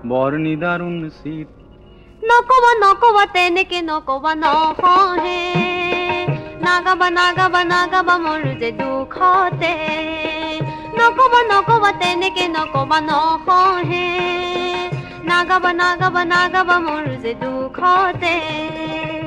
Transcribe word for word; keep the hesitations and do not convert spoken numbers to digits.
বৰ নিদাৰুণ শীত নকবা নকবা তেনেকে নকবা নহহে নাগাবা নাগাবা নাগাবা মোৰ যে দুখতে নকবা নকবা তেনেকে নকবা নহহে নাগাবা নাগাবা নাগাবা মোৰ যে দুখতে